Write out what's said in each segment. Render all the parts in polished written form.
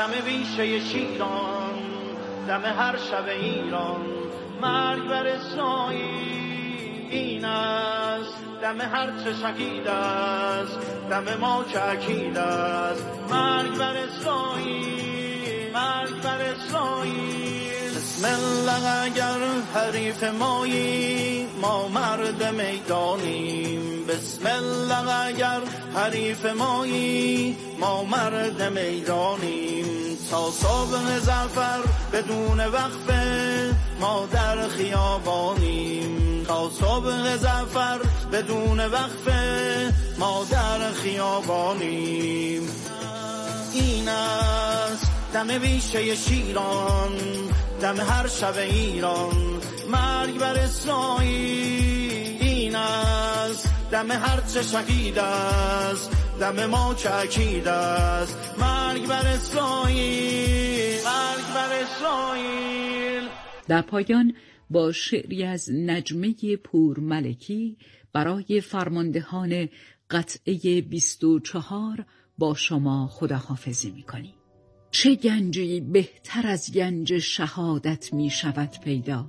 دم بیشه شیران، دم هر شب ایران، مرگ بر اسرائیل این است. دم هر چه شهید است، دم ما که عقید است. مرگ بر اسرائیل، مرگ بر اسرائیل. بسم الله اگر حریف مایی، ما مرد میدانیم. بسم الله اگر حریف مایی، ما مرد میدانیم. تا صبح ظفر بدون وقفه ما در خیابانیم. تا صبح ظفر بدون وقفه ما در خیابانیم. این است دم بیشه شیران، دم هر شب ایران، مرگ بر اسرائیل این است. دم هر چه شهید است، دم ما که عقید است. مرگ بر اسرائیل، مرگ بر اسرائیل. در پایان با شعری از نجمه پور ملکی برای فرماندهان قطعه 24 با شما خداحافظی می‌کنیم. چه گنجی بهتر از گنج شهادت می شود پیدا؟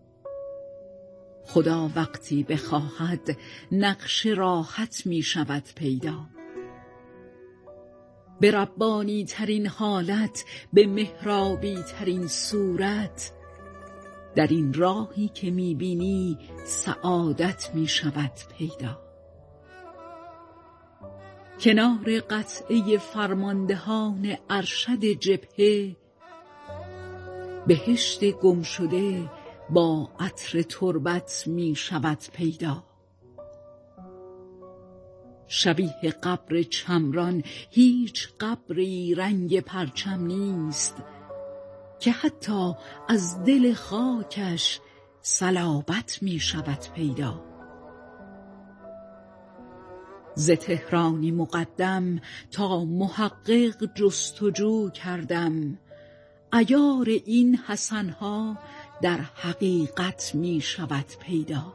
خدا وقتی بخواهد نقش راحت می شود پیدا. به ربانی ترین حالت، به محرابی ترین صورت، در این راهی که می بینی سعادت می شود پیدا. کنار قطعه فرماندهان ارشد جبهه، بهشت گم شده با عطر تربت می شود پیدا. شبیه قبر چمران هیچ قبری رنگ پرچم نیست، که حتی از دل خاکش صلابت می شود پیدا. ز تهرانی مقدم تا محقق جستجو کردم، عیار این حسنها در حقیقت می شود پیدا.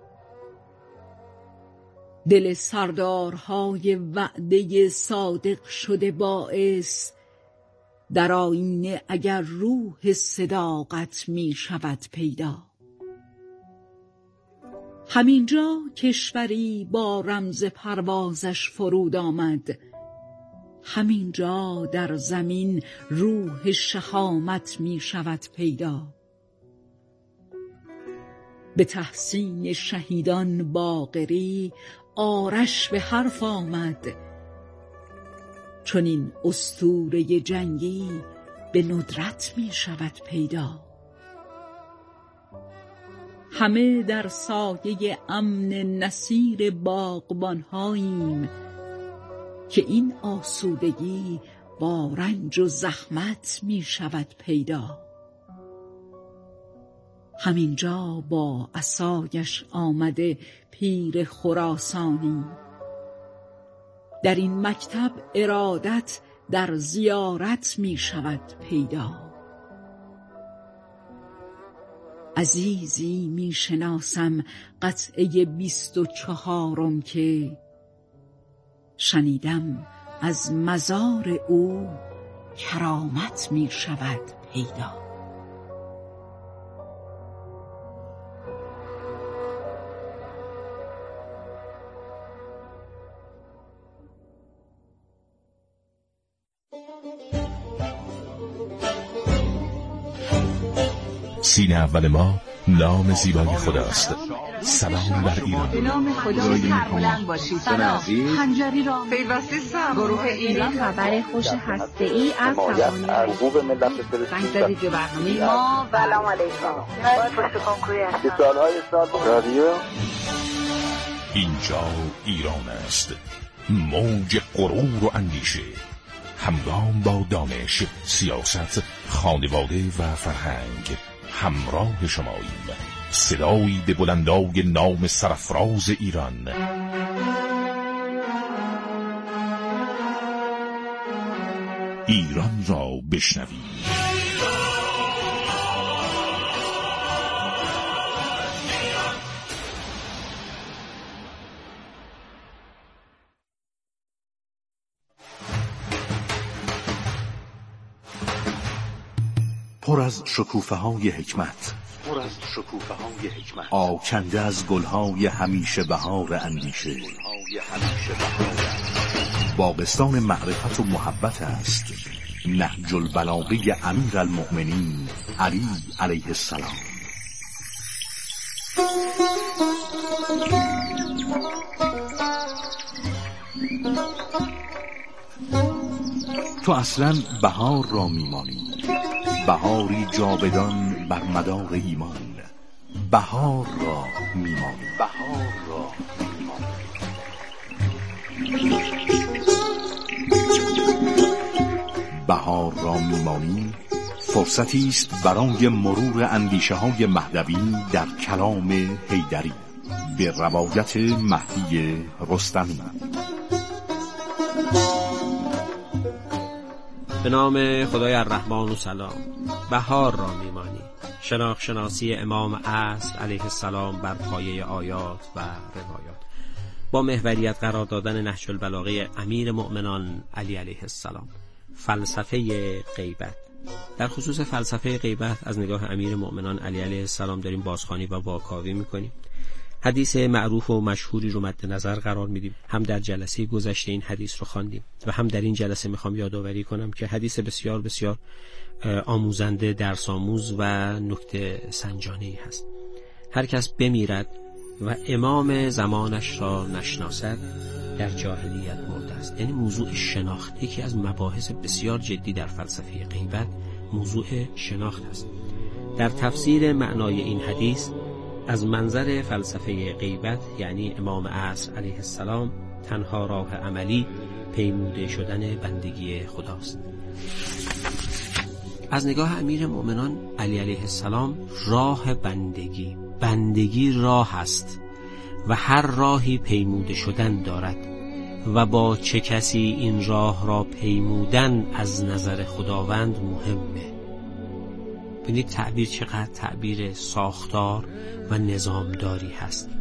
دل سردارهای وعده صادق شده باعث، در آینه اگر روح صداقت می شود پیدا. همینجا کشوری با رمز پروازش فرود آمد، همینجا در زمین روح شهامت می شود پیدا. به تحسین شهیدان باقری آرش به حرف آمد، چون این اسطوره جنگی به ندرت می شود پیدا. همه در سایه امن نصیر باغبان‌هاییم، که این آسودگی با رنج و زحمت می شود پیدا. همینجا با عصایش آمده پیر خراسانی، در این مکتب ارادت در زیارت می شود پیدا. عزیزی می شناسم قطعه 24 که شنیدم از مزار او کرامت می شود پیدا. سینه اول ما نام زیبای خداست. سلام بر ایران. به نام خدای سربلند باشید. سلام. خنجری را پیوسته سم. گروه ایران خبر خوش هسته‌ای از توانایی حقوق ملت فلسطین به برنامه ما. سلام علیکم. رادیو اینجا ایران است. موج غرور و اندیشه، همگام با دانش، سیاست، خانواده و فرهنگ همراه شماییم. صدایی به بلندای نام سرافراز ایران. ایران را بشنوید. پر از شکوفه‌های حکمت، آکنده از گلهای همیشه بهار اندیشه. باغستان معرفت و محبت است نهج البلاغه امیرالمؤمنین علی علیه السلام. تو اصلا بهار را میمانی، بهاری جاودان بر مدار ایمان. بهار را میمانی، بهار را میمانی فرصتی است برای مرور اندیشه های مهدوی در کلام حیدری به روایت مهدی رستمی. به نام خدای الرحمن و سلام. بهار را میمانی، شناختی امام عصر علیه السلام بر پایه آیات و روایات، با محوریت قرار دادن نهج البلاغه امیر مؤمنان علی علیه السلام. فلسفه غیبت. در خصوص فلسفه غیبت از نگاه امیر مؤمنان علی علیه السلام داریم بازخوانی و واکاوی میکنیم. حدیث معروف و مشهوری رو مد نظر قرار میدیم. هم در جلسه گذشته این حدیث رو خواندیم و هم در این جلسه میخوام یادآوری کنم که حدیث بسیار بسیار آموزنده، درس آموز و نکته سنجانه‌ای هست. هر کس بمیرد و امام زمانش را نشناسد در جاهلیت مرده است. یعنی موضوع شناخت یکی از مباحث بسیار جدی در فلسفه غیبت موضوع شناخت است. در تفسیر معنای این حدیث از منظر فلسفه غیبت یعنی امام عصر علیه السلام تنها راه عملی پیموده شدن بندگی خداست. از نگاه امیر مؤمنان علی علیه السلام راه بندگی راه است و هر راهی پیموده شدن دارد و با چه کسی این راه را پیمودن از نظر خداوند مهمه. ببینید تعبیر چقدر تعبیر ساختار و نظامداری هست.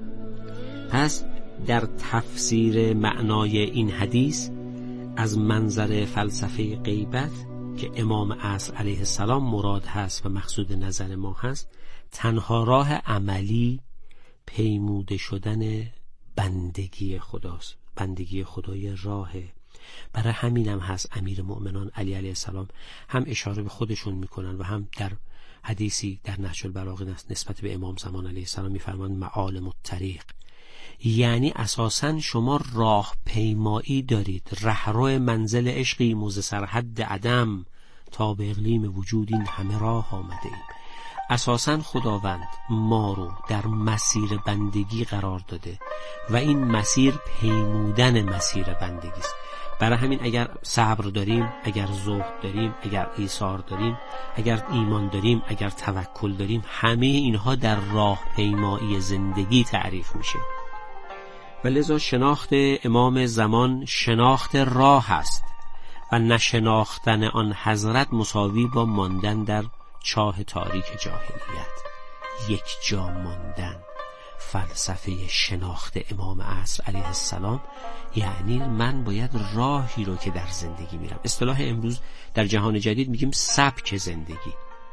پس در تفسیر معنای این حدیث از منظر فلسفه غیبت که امام عصر علیه السلام مراد هست و مقصود نظر ما هست، تنها راه عملی پیموده شدن بندگی خداست. بندگی خدای راهه. برای همین هم هست امیر مؤمنان علی علیه السلام هم اشاره به خودشون میکنن و هم در حدیثی در نهج البلاغه نسبت به امام زمان علیه السلام میفرمایند معالم الطریق، یعنی اساساً شما راه پیمایی دارید، رهرو منزل عشقی موز سرحد عدم تا به اقلیم وجود این همه راه آمده ایم. اساساً خداوند ما رو در مسیر بندگی قرار داده و این مسیر پیمودن مسیر بندگی است. برای همین اگر صبر داریم، اگر زهد داریم، اگر ایثار داریم، اگر ایمان داریم، اگر توکل داریم، همه اینها در راه پیمایی زندگی تعریف میشه. و لذا شناخت امام زمان شناخت راه است و نشناختن آن حضرت مساوی با ماندن در چاه تاریک جاهلیت، یک جا ماندن. فلسفه شناخت امام عصر علیه السلام یعنی من باید راهی رو که در زندگی میرم، اصطلاح امروز در جهان جدید میگیم سبک زندگی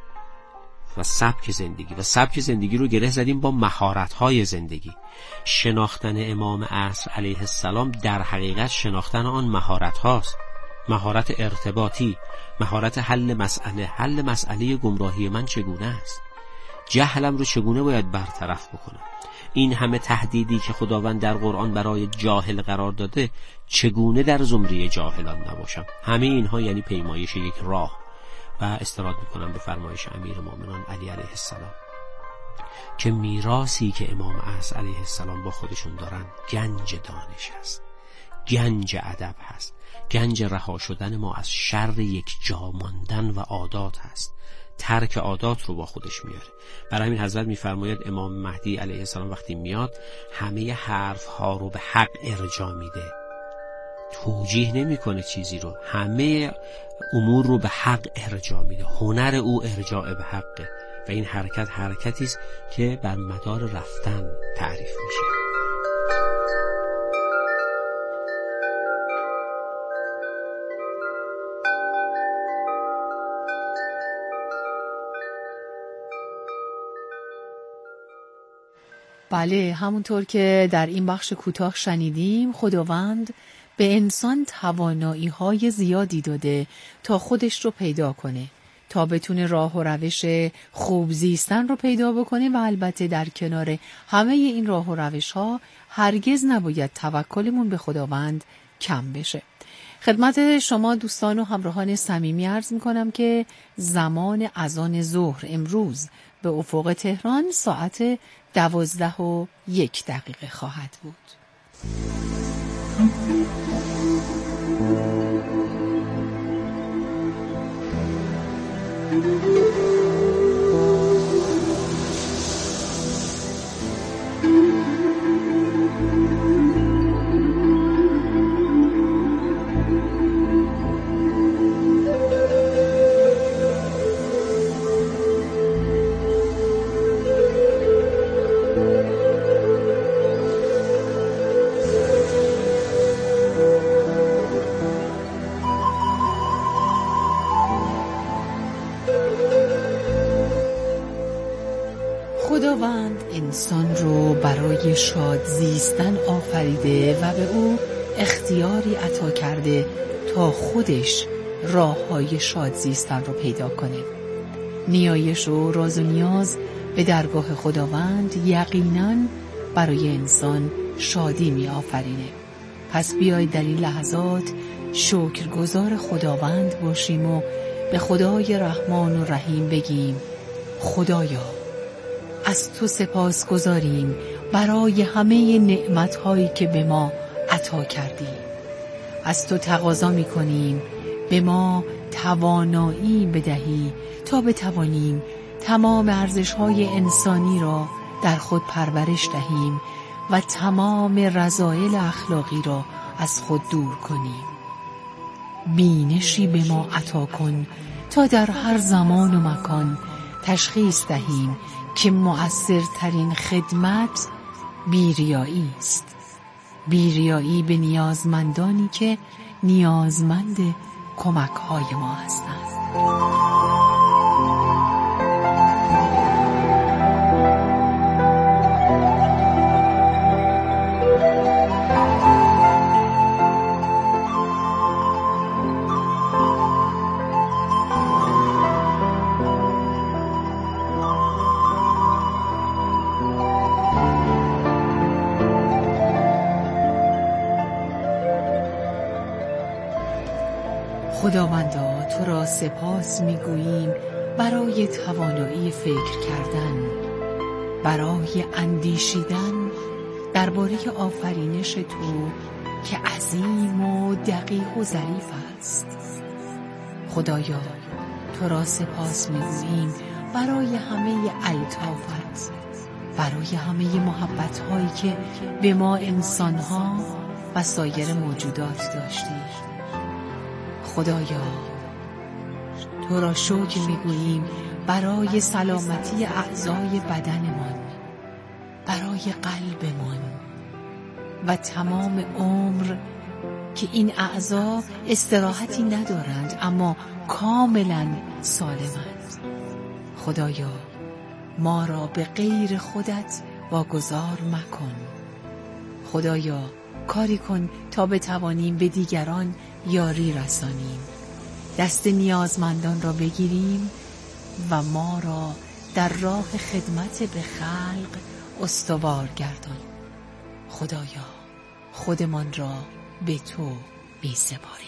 و سبک زندگی رو گره زدیم با مهارت‌های زندگی. شناختن امام عصر علیه السلام در حقیقت شناختن آن مهارت هاست. مهارت ارتباطی، مهارت حل مسئله گمراهی من چگونه است، جهلم رو چگونه باید برطرف بکنم، این همه تهدیدی که خداوند در قرآن برای جاهل قرار داده چگونه در زمره جاهلان نباشم. همه اینها یعنی پیمایش یک راه. و استناد میکنم به فرمایش امیر مؤمنان علی علیه السلام که میراثی که امام عصر علیه السلام با خودشون دارن گنج دانش هست، گنج ادب هست، گنج رها شدن ما از شر یک جا ماندن و عادات هست. ترک عادات رو با خودش میاره. برای همین حضرت میفرماید امام مهدی علیه السلام وقتی میاد همه حرف ها رو به حق ارجاع میده، توجیه نمیکنه چیزی رو، همه امور رو به حق ارجاع میده. هنر او ارجاع به حقه و این حرکتی است که بر مدار رفتن تعریف میشه. بله، همونطور که در این بخش کوتاه شنیدیم، خداوند به انسان توانایی‌های زیادی داده تا خودش رو پیدا کنه، تا بتونه راه و روش خوب زیستن رو پیدا بکنه و البته در کنار همه این راه و روش‌ها هرگز نباید توکلمون به خداوند کم بشه. خدمت شما دوستان و همراهان صمیمی عرض می‌کنم که زمان اذان ظهر امروز به افق تهران ساعت 12:01 خواهد بود. خداوند انسان رو برای شاد زیستن آفریده و به او اختیاری عطا کرده تا خودش راه‌های شاد زیستن رو پیدا کنه. نیایش و راز و نیاز به درگاه خداوند یقیناً برای انسان شادی می آفرینه. پس بیایید در این لحظات شکرگزار خداوند باشیم و به خدای رحمان و رحیم بگیم: خدایا، از تو سپاس گذاریم برای همه نعمت‌هایی که به ما عطا کردی. از تو تقاضا می‌کنیم به ما توانایی بدهی تا بتوانیم تمام ارزش‌های انسانی را در خود پرورش دهیم و تمام رذایل اخلاقی را از خود دور کنیم. بینشی به ما عطا کن تا در هر زمان و مکان تشخیص دهیم که مؤثرترین خدمت بیریایی است. بیریایی به نیازمندانی که نیازمند کمک‌های ما هستند. خداوندا، تو را سپاس می‌گوییم برای توانایی فکر کردن، برای اندیشیدن درباره آفرینش تو که عظیم و دقیق و ظریف است. خدایا، تو را سپاس می‌گوییم برای همه الطافت، برای همه محبت‌هایی که به ما انسان‌ها و سایر موجودات داشتی. خدایا، تو را شکر می‌گوییم برای سلامتی اعضای بدنمان، برای قلبمان و تمام عمر که این اعضا استراحتی ندارند اما کاملاً سالمند. خدایا، ما را به غیر خودت واگذار مکن. خدایا، کاری کن تا بتوانیم به دیگران یاری رسانیم، دست نیازمندان را بگیریم و ما را در راه خدمت به خلق استوار گردان. خدایا، خودمان را به تو می‌سپاریم.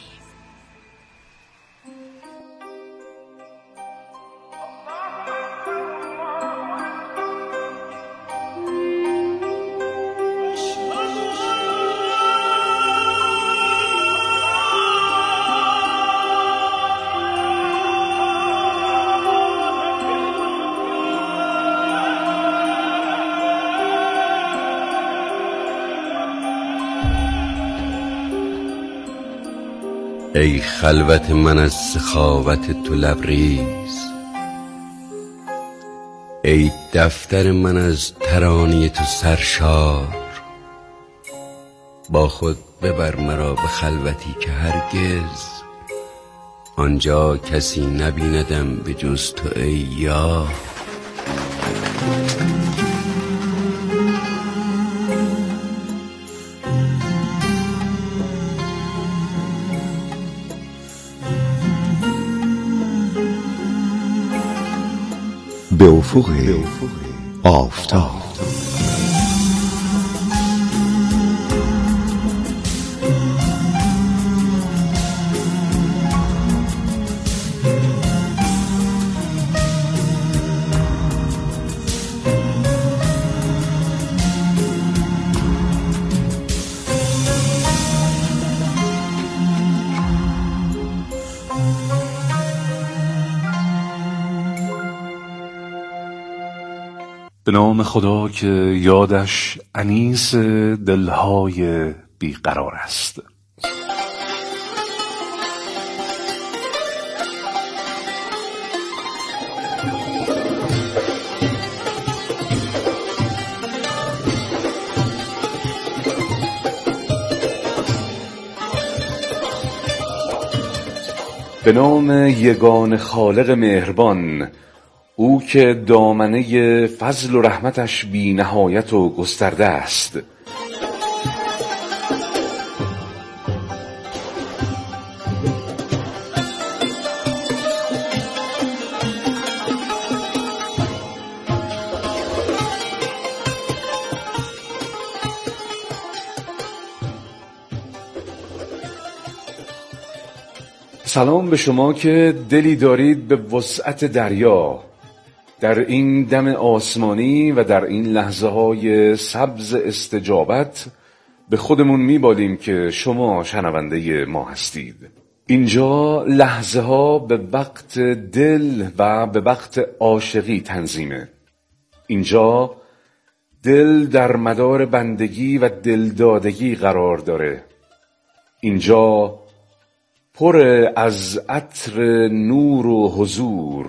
ای خلوت من از سخاوت تو لبریز، ای دفتر من از ترانه تو سرشار. با خود ببر مرا به خلوتی که هرگز آنجا کسی نبیندم به جز تو ای یار. به افق آفتاب. به نام خدا که یادش انیس دلهای بیقرار است. به نام یگان خالق مهربان، او که دامنه فضل و رحمتش بی نهایت و گسترده است. سلام به شما که دلی دارید به وسعت دریا، در این دم آسمانی و در این لحظه های سبز استجابت به خودمون میبالیم که شما شنونده ما هستید. اینجا لحظه ها به وقت دل و به وقت عاشقی تنظیمه. اینجا دل در مدار بندگی و دلدادگی قرار داره. اینجا پر از عطر نور و حضور.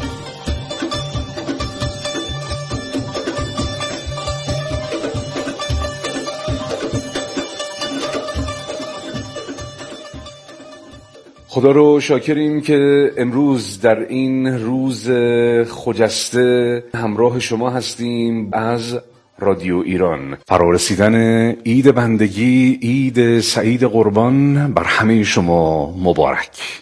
خدا رو شاکریم که امروز در این روز خجسته همراه شما هستیم از رادیو ایران. فرارسیدن عید بندگی، عید سعید قربان بر همه شما مبارک.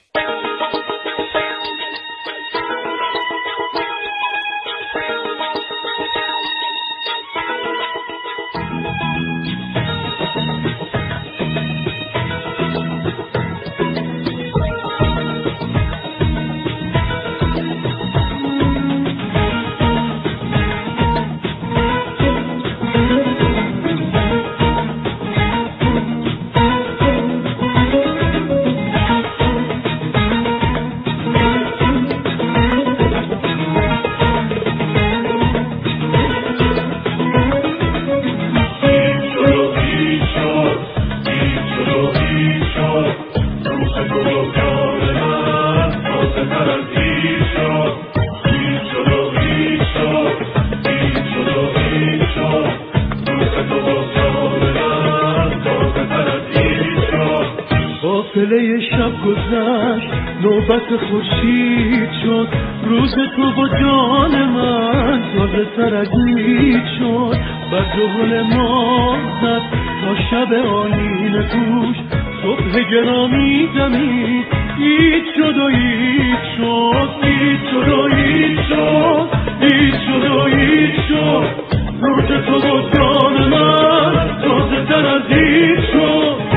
فاصله شب گذشت، نوبت خورشید شد، روز تو با جان من تازه تر از عید شد. بر جهل ما زد تا شب آیین توش، صبح گرامی دمید، عید شد و عید شد، عید شد و عید شد، عید شد و عید شد. روز تو با جان من تازه تر از عید شد.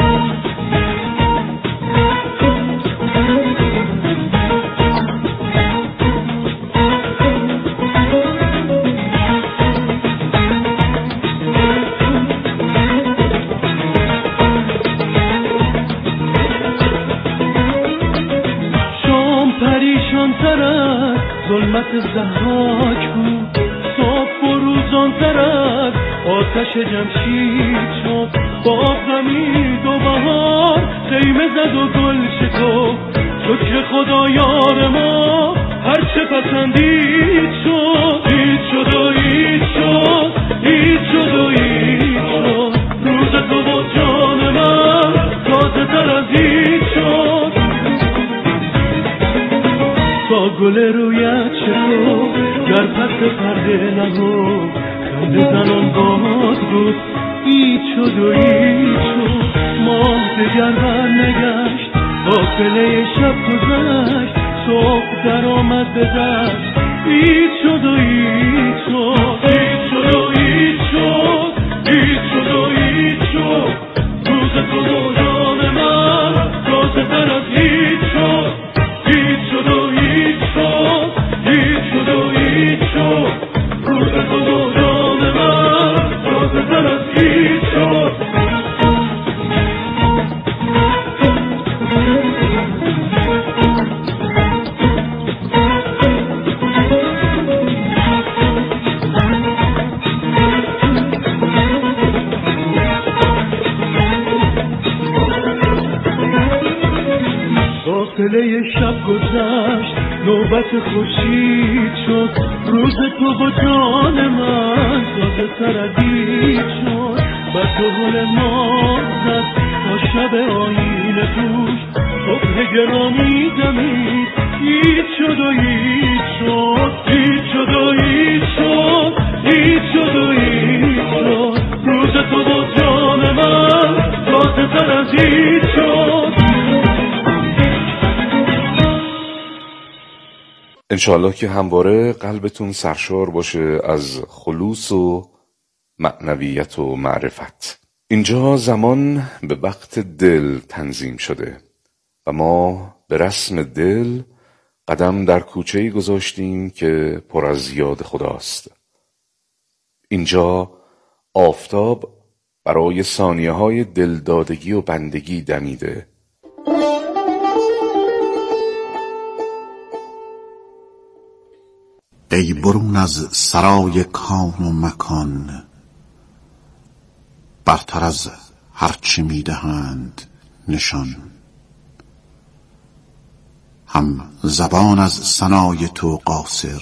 ظلمت زحاک بود، صبح فروزان تر از آتش جمشید شد. با غمید و بهار خیمه زد و گل شکفت، شکر خدا یار ما هر چه پسندید شد. عید شد و عید شد، عید شد و عید شد. روز تو با جان من تازه تر از عید شد. با گل رویت شد در پس پرده نهو، خنده زنان باد بود، عید شد و عید شد. ماه دگر بر نگشت، قافله شب گذشت، صبح در آمد به دست، هیچ شد و هیچ شد، هیچ شد و هیچ شد، هیچ شد و هیچ شد. روز تو و جان من تازه تر از هیچ شد، هیچ شد و هیچ شد، هیچ شد و هیچ شد. روز تو و جان من تازه تر از هیچ شد. فاصله شب گذشت، نوبت خورشید شد. روز تو با جان من تازه تر از هیچ شد. بر تو گل ماه زد تا شب آیینه توش صبح گرامی دمید. هیچ شد و هیچ شد، هیچ شد و هیچ شد، هیچ شد و هیچ شد. روز تو با جان من تازه تر از هیچ شد. انشاءالله که همواره قلبتون سرشار باشه از خلوص و معنویت و معرفت. اینجا زمان به وقت دل تنظیم شده و ما به رسم دل قدم در کوچه‌ای گذاشتیم که پر از یاد خداست. اینجا آفتاب برای ثانیه‌های دلدادگی و بندگی دمیده. ای برون از سرای کان و مکان، برتر از هرچه میدهند نشان. هم زبان از ثنای تو قاصر،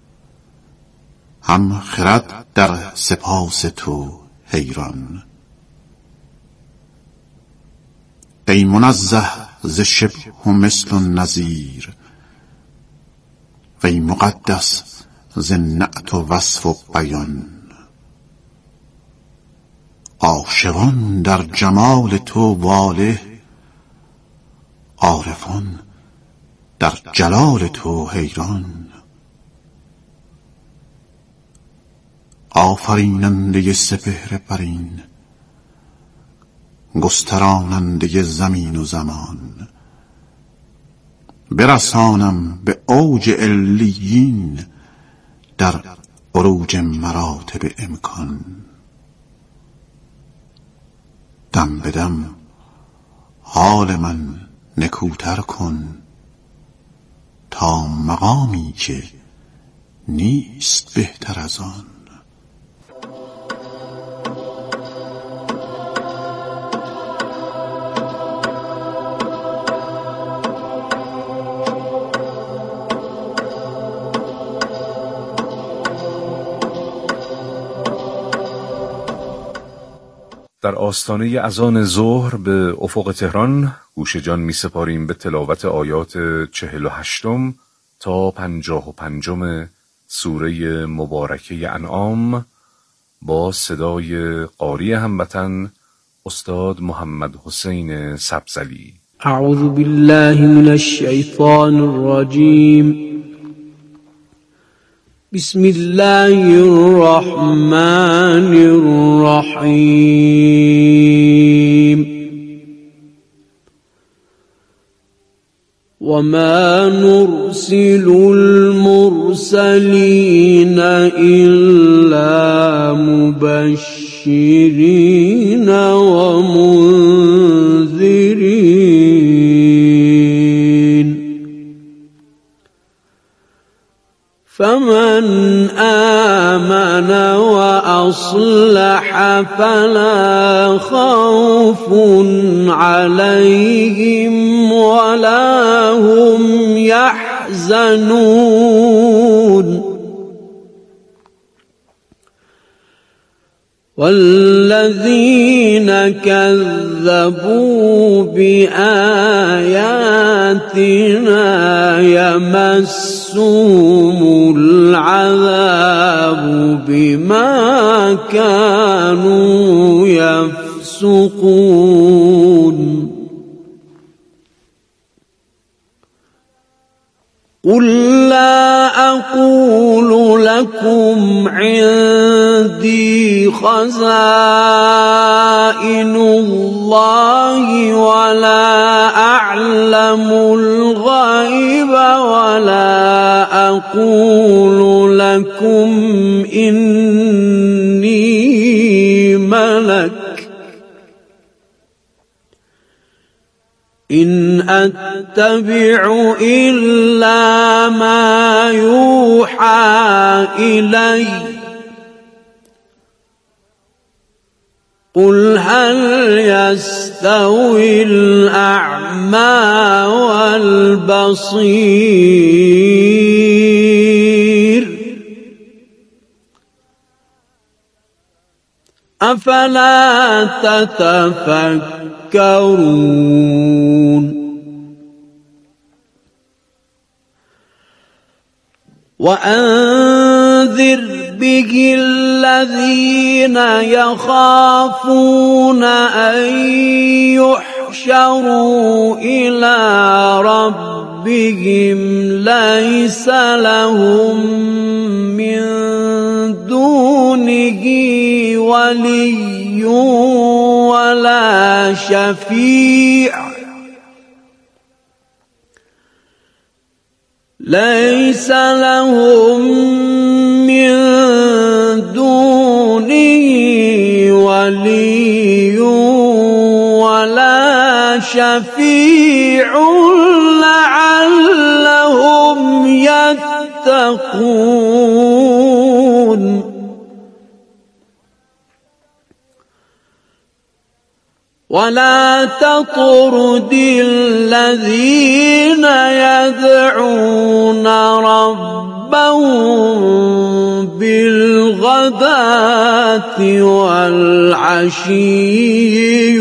هم خرد در سپاس تو حیران. ای منزه ز شبه و مثل و نظیر، وی مقدس ز نعت و وصف و بیان. عاشقان در جمال تو واله، عارفان در جلال تو حیران. آفریننده سپهر برین، گستراننده زمین و زمان. برسانم به اوج علیین، در عروج مراتب امکان. دم به دم حال من نکوتر کن، تا مقامی که نیست بهتر از آن. در آستانه اذان ظهر به افق تهران گوش جان می سپاریم به تلاوت آیات 48 تا 55 سوره مبارکه انعام با صدای قاری هموطن استاد محمد حسین سبزلی. اعوذ بالله من الشیطان الرجیم. بسم الله الرحمن الرحیم. وما نرسل المرسلین الا مبشرین و منذرین. فمن آمن وأصلح فلا خوف عليهم ولا هم يحزنون. والذين كذبوا بآياتنا يمسهم العذاب بما كانوا يفسقون. قل لا أقول لكم عندي خزائن الله ولا أعلم الغيب ولا أقول لكم إني ملك إن أتبع إلا ما يوحى إلي قل هل يستوي الأعمى والبصير أفلا تتفكرون وأنذر به الذين يخافون أن يحشروا إلى ربهم ليس لهم من دونه ولي ولا شفيع ليس لهم من دونه ولي ولا شفيع لعلهم يتقون ولا تطرد الذين يدعون ربهم بالغداة والعشي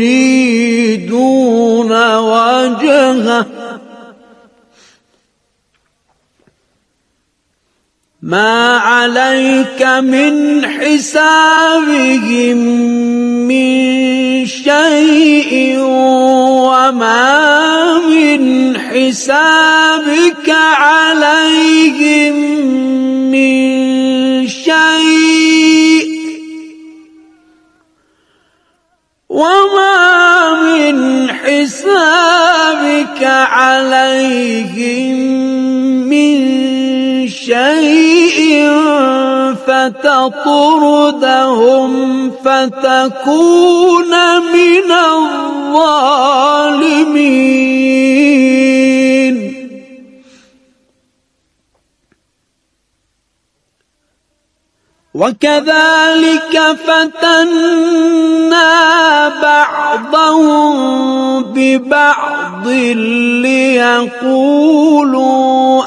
يريدون وجهه ما عليك من حسابهم من شيء وما من حسابك عليهم من شيء وما من حسابك عليهم من شيء فتطردهم فتكون من الظالمين وكذلك فتنا بعضهم ببعض ليقولوا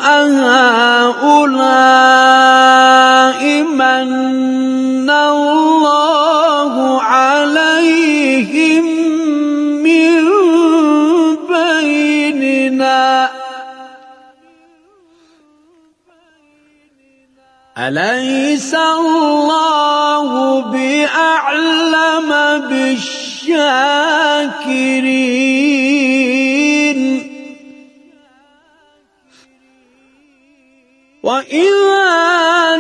أهؤلاء من الله عليهم من بيننا أليس الله بأعلم بالشاكرين وإذا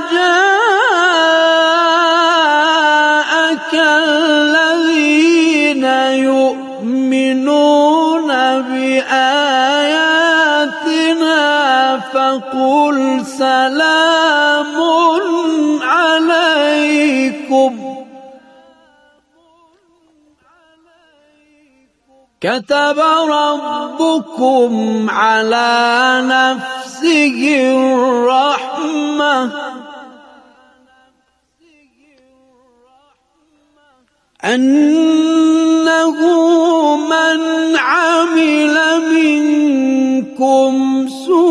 جاءك الذين يؤمنون بآياتنا فقل سلام عليكم كتب ربكم على نفسه الرحمة أنه من عمل منكم سوءا